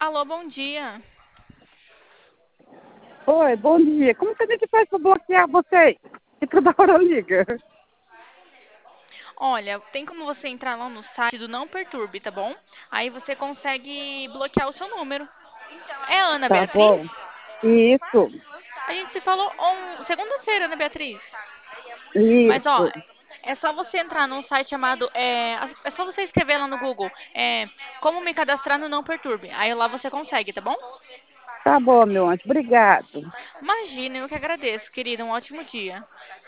Alô, bom dia. Oi, bom dia. Como que a gente faz para bloquear você? Que toda hora liga. Olha, tem como você entrar lá no site do Não Perturbe, tá bom? Aí você consegue bloquear o seu número. É Ana Tá Beatriz? bom? Isso, A gente se falou segunda-feira, né, Beatriz? Mas ó, isso. é só você entrar num site chamado. É só você escrever lá no Google. Como me cadastrar no Não Perturbe. Aí lá você consegue, tá bom? Tá bom, meu anjo. Obrigado. Imagina, eu que agradeço, querida. Um ótimo dia.